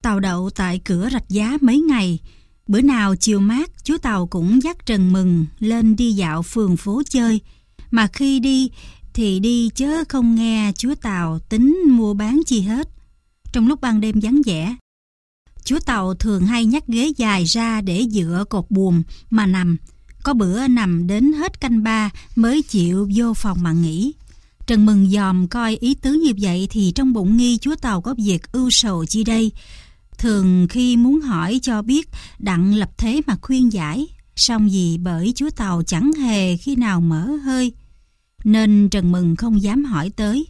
Tàu đậu tại cửa Rạch Giá mấy ngày. Bữa nào chiều mát, chú Tàu cũng dắt Trần Mừng lên đi dạo phường phố chơi. Mà khi đi thì đi chớ không nghe chú Tàu tính mua bán chi hết. Trong lúc ban đêm vắng vẻ, chú Tàu thường hay nhắc ghế dài ra để dựa cột buồm mà nằm. Có bữa nằm đến hết canh 3 mới chịu vô phòng mà nghỉ. Trần Mừng dòm coi ý tứ như vậy thì trong bụng nghi chú Tàu có việc ưu sầu chi đây. Thường khi muốn hỏi cho biết, đặng lập thế mà khuyên giải. Song vì bởi chú Tàu chẳng hề khi nào mở hơi, nên Trần Mừng không dám hỏi tới.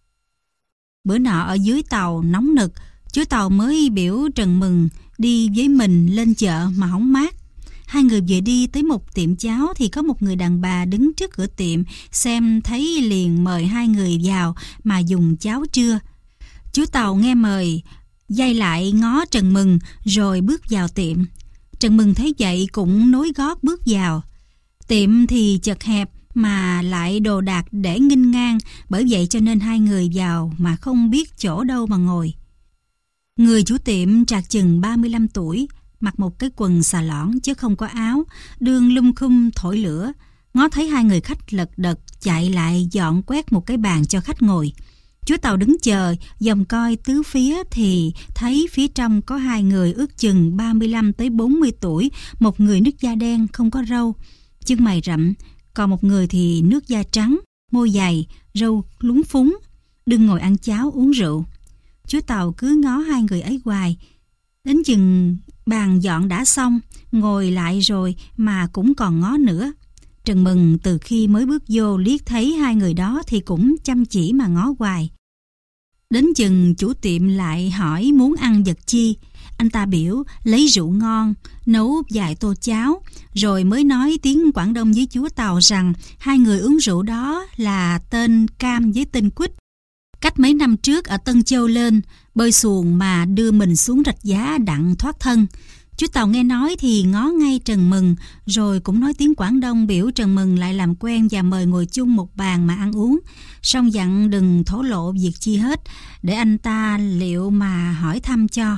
Bữa nọ ở dưới tàu nóng nực, chú Tàu mới biểu Trần Mừng đi với mình lên chợ mà hóng mát. Hai người vừa đi tới một tiệm cháo thì có một người đàn bà đứng trước cửa tiệm, xem thấy liền mời hai người vào mà dùng cháo trưa. Chú Tàu nghe mời, giây lại ngó Trần Mừng rồi bước vào tiệm. Trần Mừng thấy vậy cũng nối gót bước vào. Tiệm thì chật hẹp mà lại đồ đạc để nghênh ngang, bởi vậy cho nên hai người vào mà không biết chỗ đâu mà ngồi. Người chủ tiệm trạc chừng 35 tuổi, mặc một cái quần xà lõn chứ không có áo, đương lum khum thổi lửa. Ngó thấy hai người khách lật đật chạy lại dọn quét một cái bàn cho khách ngồi. Chú Tàu đứng chờ, dòm coi tứ phía thì thấy phía trong có hai người ước chừng 35 tới 40 tuổi, một người nước da đen không có râu, chân mày rậm, còn một người thì nước da trắng, môi dày, râu lúng phúng, đừng ngồi ăn cháo uống rượu. Chú Tàu cứ ngó hai người ấy hoài, đến chừng bàn dọn đã xong, ngồi lại rồi mà cũng còn ngó nữa. Trần Mừng từ khi mới bước vô liếc thấy hai người đó thì cũng chăm chỉ mà ngó hoài. Đến chừng chủ tiệm lại hỏi muốn ăn vật chi. Anh ta biểu lấy rượu ngon, nấu vài tô cháo, rồi mới nói tiếng Quảng Đông với chú Tàu rằng hai người uống rượu đó là tên Cam với tên Quýt. Cách mấy năm trước ở Tân Châu lên, bơi xuồng mà đưa mình xuống Rạch Giá đặng thoát thân. Chú Tàu nghe nói thì ngó ngay Trần Mừng, rồi cũng nói tiếng Quảng Đông biểu Trần Mừng lại làm quen và mời ngồi chung một bàn mà ăn uống. Song dặn đừng thổ lộ việc chi hết, để anh ta liệu mà hỏi thăm cho.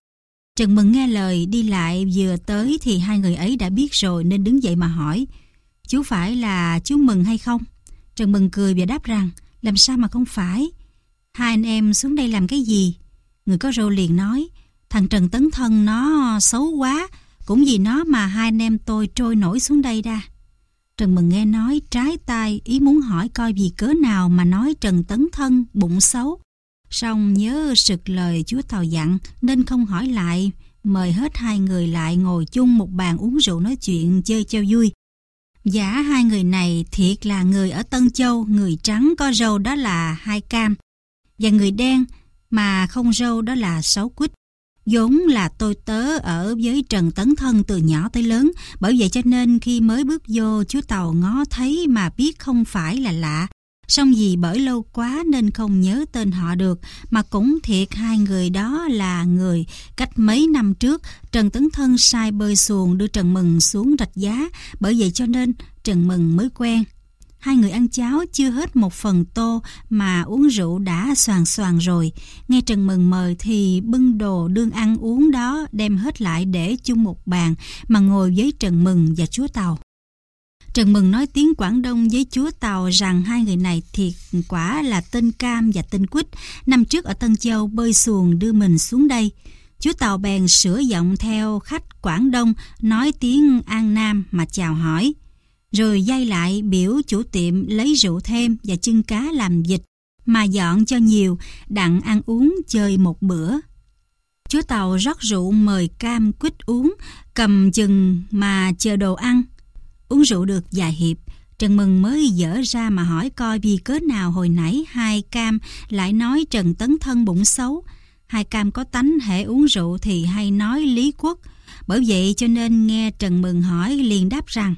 Trần Mừng nghe lời đi lại, vừa tới thì hai người ấy đã biết rồi nên đứng dậy mà hỏi: "Chú phải là chú Mừng hay không?" Trần Mừng cười và đáp rằng: "Làm sao mà không phải? Hai anh em xuống đây làm cái gì?" Người có râu liền nói: "Thằng Trần Tấn Thân nó xấu quá, cũng vì nó mà hai anh em tôi trôi nổi xuống đây đa." Trần Mừng nghe nói trái tai, ý muốn hỏi coi vì cớ nào mà nói Trần Tấn Thân bụng xấu. Song nhớ sực lời chú Tàu dặn nên không hỏi lại, mời hết hai người lại ngồi chung một bàn uống rượu nói chuyện chơi cho vui. Giả hai người này thiệt là người ở Tân Châu, người trắng có râu đó là Hai Cam, và người đen mà không râu đó là Sáu Quýt. Vốn là tôi tớ ở với Trần Tấn Thân từ nhỏ tới lớn, bởi vậy cho nên khi mới bước vô chú Tàu ngó thấy mà biết không phải là lạ. Song vì bởi lâu quá nên không nhớ tên họ được, mà cũng thiệt hai người đó là người cách mấy năm trước Trần Tấn Thân sai bơi xuồng đưa Trần Mừng xuống Rạch Giá, bởi vậy cho nên Trần Mừng mới quen. Hai người ăn cháo chưa hết một phần tô mà uống rượu đã xoàng xoàng rồi. Nghe Trần Mừng mời thì bưng đồ đương ăn uống đó đem hết lại để chung một bàn mà ngồi với Trần Mừng và chúa Tàu. Trần Mừng nói tiếng Quảng Đông với chúa Tàu rằng hai người này thiệt quả là tên Cam và tên Quýt, năm trước ở Tân Châu bơi xuồng đưa mình xuống đây. Chúa Tàu bèn sửa giọng theo khách Quảng Đông, nói tiếng An Nam mà chào hỏi. Rồi dây lại biểu chủ tiệm lấy rượu thêm và chưng cá làm vịt mà dọn cho nhiều, đặng ăn uống chơi một bữa. Chúa Tàu rót rượu mời Cam Quýt uống, cầm chừng mà chờ đồ ăn. Uống rượu được vài hiệp, Trần Mừng mới dở ra mà hỏi coi vì cớ nào hồi nãy Hai Cam lại nói Trần Tấn Thân bụng xấu. Hai Cam có tánh hễ uống rượu thì hay nói lý quốc, bởi vậy cho nên nghe Trần Mừng hỏi liền đáp rằng: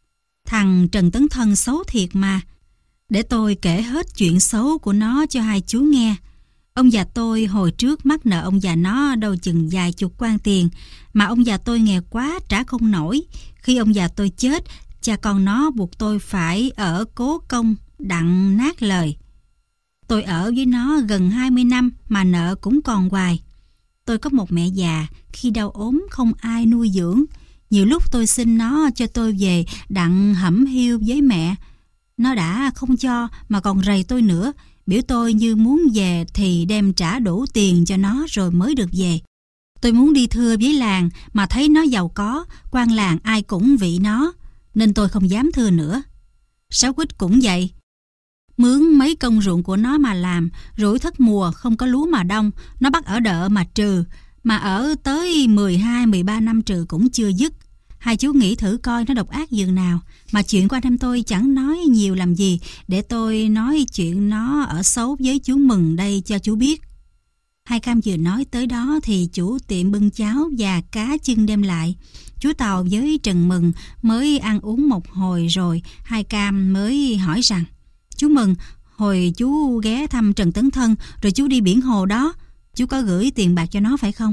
"Thằng Trần Tấn Thân xấu thiệt mà. Để tôi kể hết chuyện xấu của nó cho hai chú nghe. Ông già tôi hồi trước mắc nợ ông già nó đâu chừng vài chục quan tiền, mà ông già tôi nghèo quá trả không nổi. Khi ông già tôi chết, cha con nó buộc tôi phải ở cố công đặng nát lời. Tôi ở với nó gần 20 năm mà nợ cũng còn hoài. Tôi có một mẹ già, khi đau ốm không ai nuôi dưỡng. Nhiều lúc tôi xin nó cho tôi về đặng hẩm hiu với mẹ. Nó đã không cho mà còn rầy tôi nữa, biểu tôi như muốn về thì đem trả đủ tiền cho nó rồi mới được về. Tôi muốn đi thưa với làng mà thấy nó giàu có, quan làng ai cũng vị nó, nên tôi không dám thưa nữa. Sáu Quýt cũng vậy. Mướn mấy công ruộng của nó mà làm, rủi thất mùa không có lúa mà đông, nó bắt ở đợ mà trừ, mà ở tới 12-13 năm trừ cũng chưa dứt. Hai chú nghĩ thử coi nó độc ác dường nào, mà chuyện của anh em tôi chẳng nói nhiều làm gì, để tôi nói chuyện nó ở xấu với chú Mừng đây cho chú biết. Hai Cam vừa nói tới đó thì chủ tiệm bưng cháo và cá chưng đem lại. Chú Tàu với Trần Mừng mới ăn uống một hồi rồi Hai Cam mới hỏi rằng: Chú Mừng, hồi chú ghé thăm Trần Tấn Thân rồi chú đi biển hồ đó, chú có gửi tiền bạc cho nó phải không?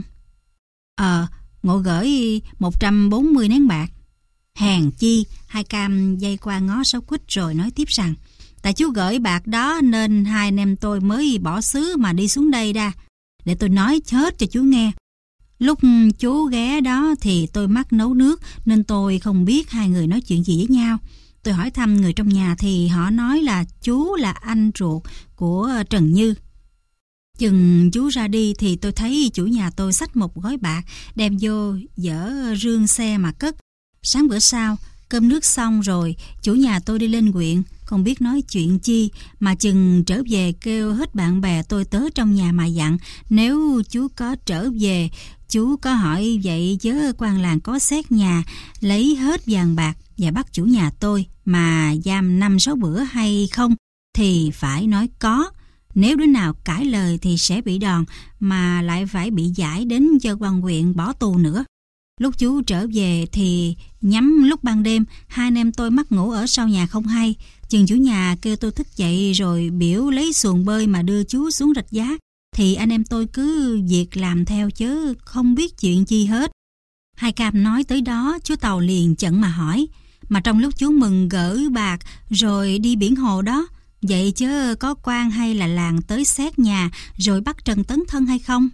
Ngộ gửi 140 nén bạc. Hèn chi. Hai Cam dây qua ngó Sáu Quýt rồi nói tiếp rằng: Tại chú gửi bạc đó nên hai anh em tôi mới bỏ xứ mà đi xuống đây đa. Để tôi nói hết cho chú nghe. Lúc chú ghé đó thì tôi mắc nấu nước nên tôi không biết hai người nói chuyện gì với nhau. Tôi hỏi thăm người trong nhà thì họ nói là chú là anh ruột của Trần Như. Chừng chú ra đi thì tôi thấy chủ nhà tôi xách một gói bạc đem vô dỡ rương xe mà cất. Sáng bữa sau, cơm nước xong rồi, chủ nhà tôi đi lên huyện, không biết nói chuyện chi, mà chừng trở về kêu hết bạn bè tôi tới trong nhà mà dặn, nếu chú có trở về, chú có hỏi vậy chớ quan làng có xét nhà, lấy hết vàng bạc và bắt chủ nhà tôi mà giam 5-6 bữa hay không, thì phải nói có. Nếu đứa nào cãi lời thì sẽ bị đòn, mà lại phải bị giải đến cho quan huyện bỏ tù nữa. Lúc chú trở về thì nhắm lúc ban đêm, hai anh em tôi mắc ngủ ở sau nhà không hay. Chừng chủ nhà kêu tôi thức dậy rồi biểu lấy xuồng bơi mà đưa chú xuống rạch giá, thì anh em tôi cứ việc làm theo chứ không biết chuyện chi hết. Hai Cam nói tới đó, chú Tàu liền chận mà hỏi: Mà trong lúc chú Mừng gửi bạc rồi đi biển hồ đó, vậy chứ có quan hay là làng tới xét nhà rồi bắt Trần Tấn Thân hay không?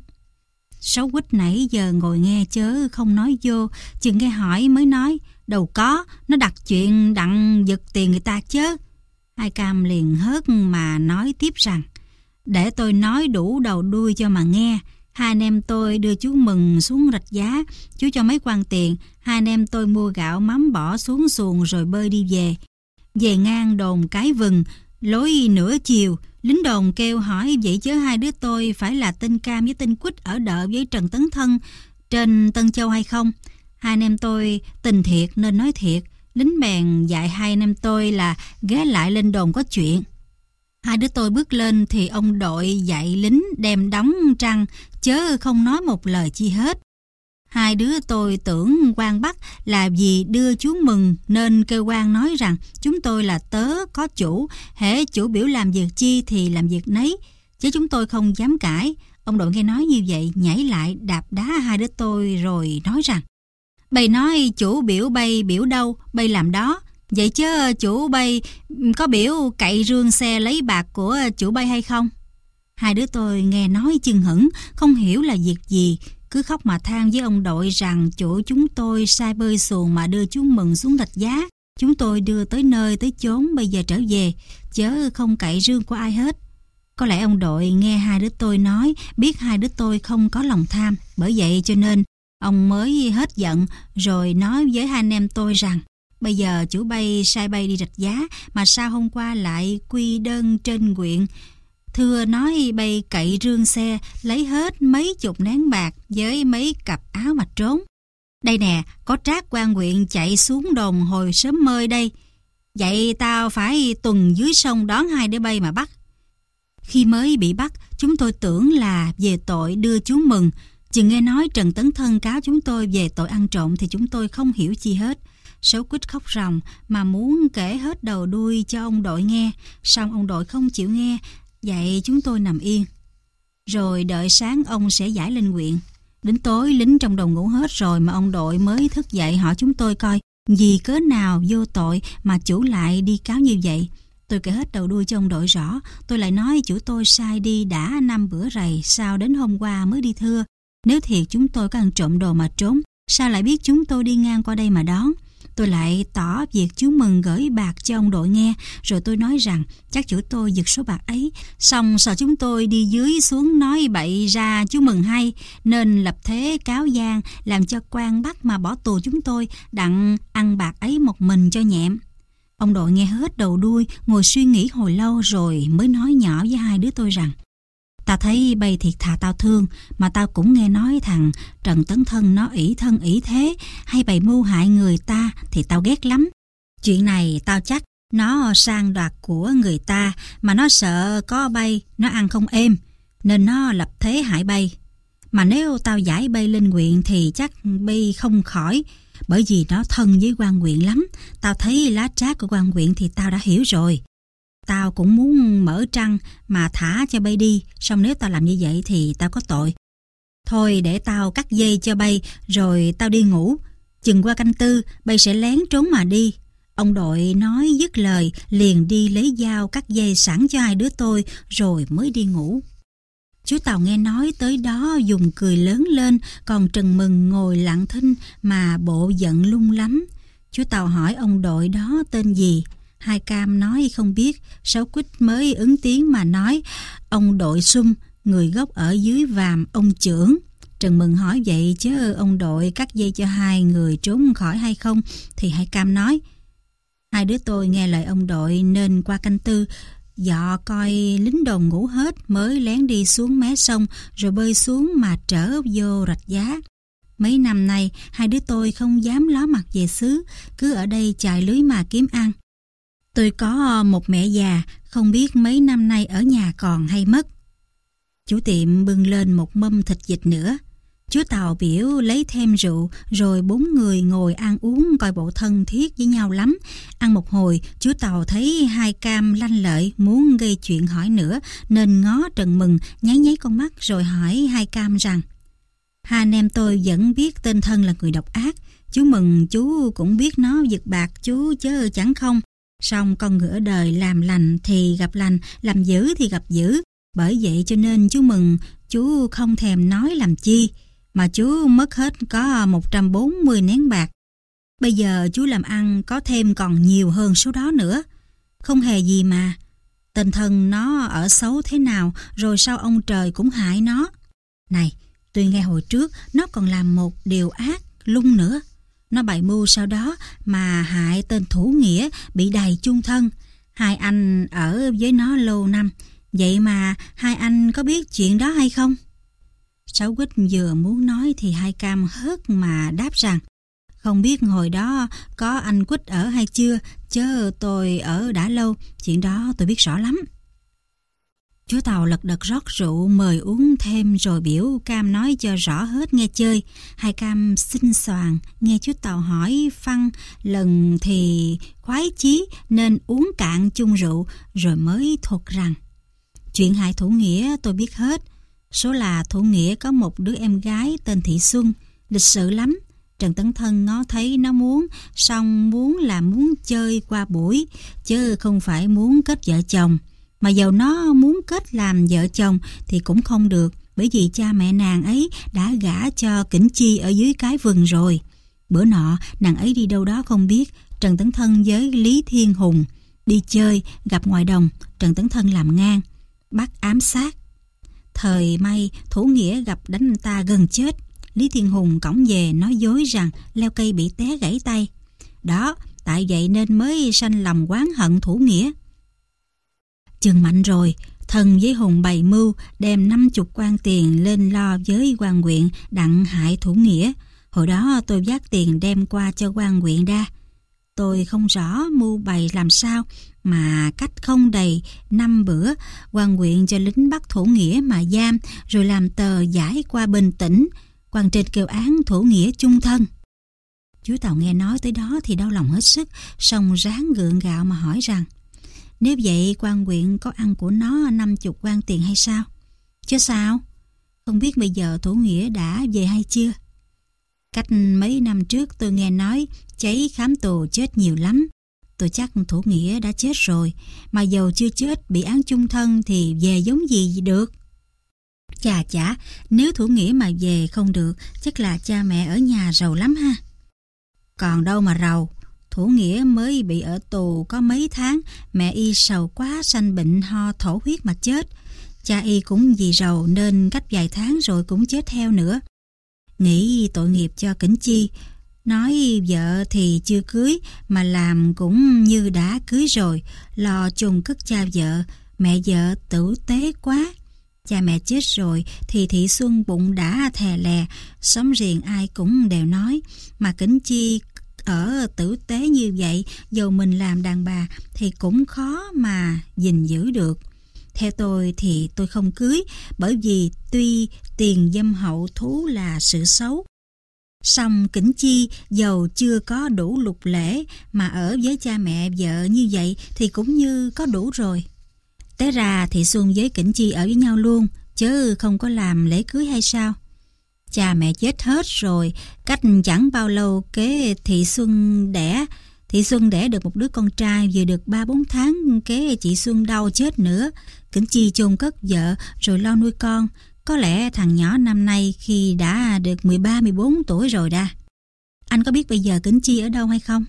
Sáu Quýt nãy giờ ngồi nghe chớ không nói vô, chừng nghe hỏi mới nói: Đâu có, nó đặt chuyện đặng giật tiền người ta chớ. Hai Cam liền hớt mà nói tiếp rằng: Để tôi nói đủ đầu đuôi cho mà nghe. Hai anh em tôi đưa chú Mừng xuống rạch giá, chú cho mấy quan tiền, hai anh em tôi mua gạo mắm bỏ xuống xuồng rồi bơi đi về. Về ngang đồn Cái Vừng, lối nửa chiều, lính đồn kêu hỏi vậy chứ hai đứa tôi phải là tên Cam với tên Quýt ở đợ với Trần Tấn Thân trên Tân Châu hay không? Hai anh em tôi tình thiệt nên nói thiệt. Lính bèn dạy hai anh em tôi là ghé lại lên đồn có chuyện. Hai đứa tôi bước lên thì ông đội dạy lính đem đóng trăng, chớ không nói một lời chi hết. Hai đứa tôi tưởng quan bắt là vì đưa chú Mừng nên kêu quan nói rằng chúng tôi là tớ có chủ, hễ chủ biểu làm việc chi thì làm việc nấy, chứ chúng tôi không dám cãi. Ông đội nghe nói như vậy nhảy lại đạp đá hai đứa tôi rồi nói rằng: Bày nói chủ biểu bay biểu đâu, bay làm đó. Vậy chứ chủ bay có biểu cậy rương xe lấy bạc của chủ bay hay không? Hai đứa tôi nghe nói chưng hửng, không hiểu là việc gì, cứ khóc mà than với ông đội rằng chủ chúng tôi sai bơi xuồng mà đưa chú Mừng xuống rạch giá. Chúng tôi đưa tới nơi tới chốn bây giờ trở về, chớ không cậy rương của ai hết. Có lẽ ông đội nghe hai đứa tôi nói, biết hai đứa tôi không có lòng tham, bởi vậy cho nên ông mới hết giận rồi nói với hai anh em tôi rằng: Bây giờ chủ bay sai bay đi rạch giá, mà sao hôm qua lại quy đơn trên huyện, thưa nói bay cậy rương xe lấy hết mấy chục nén bạc với mấy cặp áo mà trốn. Đây nè, có trác quan huyện chạy xuống đồn hồi sớm mơi đây. Vậy tao phải tuần dưới sông đón hai đứa bay mà bắt. Khi mới bị bắt, chúng tôi tưởng là về tội đưa chú Mừng. Chừng nghe nói Trần Tấn Thân cáo chúng tôi về tội ăn trộm thì chúng tôi không hiểu chi hết. Sáu Quýt khóc ròng mà muốn kể hết đầu đuôi cho ông đội nghe, song ông đội không chịu nghe. Vậy chúng tôi nằm yên, rồi đợi sáng ông sẽ giải lên huyện. Đến tối lính trong đồn ngủ hết rồi mà ông đội mới thức dậy hỏi chúng tôi coi vì cớ nào vô tội mà chủ lại đi cáo như vậy. Tôi kể hết đầu đuôi cho ông đội rõ. Tôi lại nói chủ tôi sai đi đã 5 bữa rày, sao đến hôm qua mới đi thưa. Nếu thiệt chúng tôi có ăn trộm đồ mà trốn, sao lại biết chúng tôi đi ngang qua đây mà đón? Tôi lại tỏ việc chú Mừng gửi bạc cho ông đội nghe, rồi tôi nói rằng chắc chủ tôi giật số bạc ấy. Xong sợ chúng tôi đi dưới xuống nói bậy ra chú Mừng hay, nên lập thế cáo gian làm cho quan bắt mà bỏ tù chúng tôi, đặng ăn bạc ấy một mình cho nhẹm. Ông đội nghe hết đầu đuôi, ngồi suy nghĩ hồi lâu rồi mới nói nhỏ với hai đứa tôi rằng: Tao thấy bây thiệt thà tao thương, mà tao cũng nghe nói thằng Trần Tấn Thân nó ỷ thân ỷ thế, hay bày mưu hại người ta thì tao ghét lắm. Chuyện này tao chắc nó sang đoạt của người ta, mà nó sợ có bay nó ăn không êm, nên nó lập thế hại bay. Mà nếu tao giải bay lên huyện thì chắc bay không khỏi, bởi vì nó thân với quan huyện lắm. Tao thấy lá trác của quan huyện thì tao đã hiểu rồi. Tao cũng muốn mở trăng mà thả cho bay đi, xong nếu tao làm như vậy thì tao có tội. Thôi để tao cắt dây cho bay, rồi tao đi ngủ. Chừng qua canh tư, bay sẽ lén trốn mà đi. Ông đội nói dứt lời, liền đi lấy dao cắt dây sẵn cho hai đứa tôi, rồi mới đi ngủ. Chú Tàu nghe nói tới đó dùng cười lớn lên, còn Trần Mừng ngồi lặng thinh mà bộ giận lung lắm. Chú Tàu hỏi ông đội đó tên gì. Hai Cam nói không biết. Sáu Quýt mới ứng tiếng mà nói: Ông đội Sum, người gốc ở dưới Vàm ông trưởng. Trần Mừng hỏi vậy chứ ông đội cắt dây cho hai người trốn khỏi hay không, thì Hai Cam nói: Hai đứa tôi nghe lời ông đội nên qua canh tư, dọ coi lính đồn ngủ hết, mới lén đi xuống mé sông rồi bơi xuống mà trở vô Rạch Giá. Mấy năm nay hai đứa tôi không dám ló mặt về xứ, cứ ở đây chài lưới mà kiếm ăn. Tôi có một mẹ già, không biết mấy năm nay ở nhà còn hay mất. Chủ tiệm bưng lên một mâm thịt vịt nữa. Chú Tàu biểu lấy thêm rượu, rồi bốn người ngồi ăn uống coi bộ thân thiết với nhau lắm. Ăn một hồi, chú Tàu thấy Hai Cam lanh lợi muốn gây chuyện hỏi nữa, nên ngó Trần Mừng nháy nháy con mắt rồi hỏi Hai Cam rằng: Hai anh em tôi vẫn biết tên Thân là người độc ác. Chú Mừng chú cũng biết nó giật bạc chú chớ chẳng không. Song con người ở đời làm lành thì gặp lành, làm dữ thì gặp dữ. Bởi vậy cho nên chú Mừng chú không thèm nói làm chi, mà chú mất hết có 140 nén bạc. Bây giờ chú làm ăn có thêm còn nhiều hơn số đó nữa. Không hề gì mà. Tên Thân nó ở xấu thế nào, rồi sao ông trời cũng hại nó. Này, tôi nghe hồi trước nó còn làm một điều ác lung nữa. Nó bày mưu sau đó mà hại tên Thủ Nghĩa bị đày chung thân. Hai anh ở với nó lâu năm, vậy mà hai anh có biết chuyện đó hay không? Sáu Quýt vừa muốn nói thì Hai Cam hớt mà đáp rằng: Không biết hồi đó có anh Quýt ở hay chưa, chứ tôi ở đã lâu, chuyện đó tôi biết rõ lắm. Chú Tàu lật đật rót rượu mời uống thêm, rồi biểu Cam nói cho rõ hết nghe chơi. Hai Cam xinh xoàng nghe chú Tàu hỏi phăng lần thì khoái chí, nên uống cạn chung rượu, rồi mới thuật rằng: Chuyện hại Thủ Nghĩa tôi biết hết. Số là Thủ Nghĩa có một đứa em gái tên Thị Xuân, lịch sự lắm. Trần Tấn Thân ngó thấy nó muốn, xong muốn là muốn chơi qua buổi, chứ không phải muốn kết vợ chồng. Mà dầu nó muốn kết làm vợ chồng thì cũng không được, bởi vì cha mẹ nàng ấy đã gả cho Kỉnh Chi ở dưới cái vừng rồi. Bữa nọ nàng ấy đi đâu đó không biết, Trần Tấn Thân với Lý Thiên Hùng đi chơi, gặp ngoài đồng. Trần Tấn Thân làm ngang, bắt ám sát. Thời may Thủ Nghĩa gặp đánh anh ta gần chết. Lý Thiên Hùng cõng về nói dối rằng leo cây bị té gãy tay. Đó, tại vậy nên mới sanh lòng oán hận Thủ Nghĩa. Chừng mạnh rồi, Thân với Hùng bày mưu đem 50 quan tiền lên lo với quan huyện đặng hại Thủ Nghĩa. Hồi đó tôi vác tiền đem qua cho quan huyện đa. Tôi không rõ mưu bày làm sao, mà cách không đầy 5 bữa, quan huyện cho lính bắt Thủ Nghĩa mà giam, rồi làm tờ giải qua Bình Tĩnh. Quan trên kêu án Thủ Nghĩa chung thân. Chú Tàu nghe nói tới đó thì đau lòng hết sức, song ráng gượng gạo mà hỏi rằng: Nếu vậy quan huyện có ăn của nó 50 quan tiền hay sao? Chứ sao? Không biết bây giờ Thủ Nghĩa đã về hay chưa? Cách mấy năm trước tôi nghe nói cháy khám tù chết nhiều lắm. Tôi chắc Thủ Nghĩa đã chết rồi, mà dầu chưa chết bị án chung thân thì về giống gì được. Chà chả, nếu Thủ Nghĩa mà về không được, chắc là cha mẹ ở nhà rầu lắm ha. Còn đâu mà rầu, Thủ Nghĩa mới bị ở tù có mấy tháng, mẹ y sầu quá sanh bệnh ho thổ huyết mà chết. Cha y cũng vì rầu nên cách vài tháng rồi cũng chết theo nữa. Nghĩ tội nghiệp cho Kỉnh Chi, nói vợ thì chưa cưới mà làm cũng như đã cưới rồi, lo chôn cất cha vợ, mẹ vợ tử tế quá. Cha mẹ chết rồi thì Thị Xuân bụng đã thè lè, sống riêng ai cũng đều nói, mà Kỉnh Chi ở tử tế như vậy, dầu mình làm đàn bà thì cũng khó mà gìn giữ được. Theo tôi thì tôi không cưới, bởi vì tuy tiền dâm hậu thú là sự xấu, song Kỉnh Chi dầu chưa có đủ lục lễ mà ở với cha mẹ vợ như vậy thì cũng như có đủ rồi. Té ra Thị Xuân với Kỉnh Chi ở với nhau luôn, chứ không có làm lễ cưới hay sao? Cha mẹ chết hết rồi, cách chẳng bao lâu kế Thị Xuân đẻ được một đứa con trai, vừa được 3-4 tháng kế chị Xuân đau chết nữa. Kỉnh Chi chôn cất vợ rồi lo nuôi con. Có lẽ thằng nhỏ năm nay khi đã được 13-14 tuổi rồi đa. Anh có biết bây giờ Kỉnh Chi ở đâu hay không?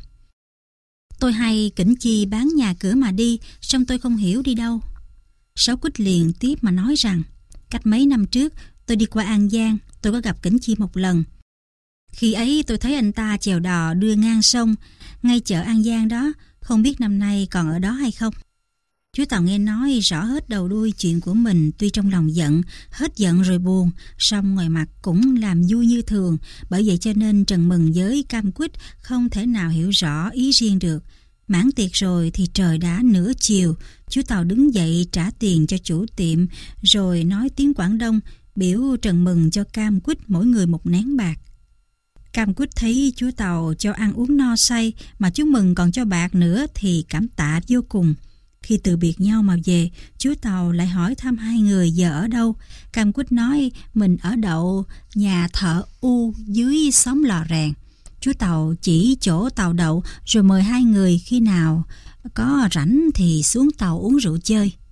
Tôi hay Kỉnh Chi bán nhà cửa mà đi, song tôi không hiểu đi đâu. Sáu Quýt liền tiếp mà nói rằng, cách mấy năm trước tôi đi qua An Giang, tôi có gặp Kỉnh Chi một lần. Khi ấy tôi thấy anh ta chèo đò đưa ngang sông, ngay chợ An Giang đó, không biết năm nay còn ở đó hay không. Chú Tàu nghe nói rõ hết đầu đuôi chuyện của mình, tuy trong lòng giận, hết giận rồi buồn, song ngoài mặt cũng làm vui như thường. Bởi vậy cho nên Trần Mừng với Cam Quýt không thể nào hiểu rõ ý riêng được. Mãn tiệc rồi thì trời đã nửa chiều, chú Tàu đứng dậy trả tiền cho chủ tiệm, rồi nói tiếng Quảng Đông, biểu Trần Mừng cho Cam Quýt mỗi người 1 nén bạc. Cam Quýt thấy chú Tàu cho ăn uống no say mà chú Mừng còn cho bạc nữa thì cảm tạ vô cùng. Khi từ biệt nhau mà về, chú Tàu lại hỏi thăm hai người giờ ở đâu. Cam Quýt nói mình ở đậu nhà thợ U dưới xóm Lò Rèn. Chú Tàu chỉ chỗ tàu đậu rồi mời hai người khi nào có rảnh thì xuống tàu uống rượu chơi.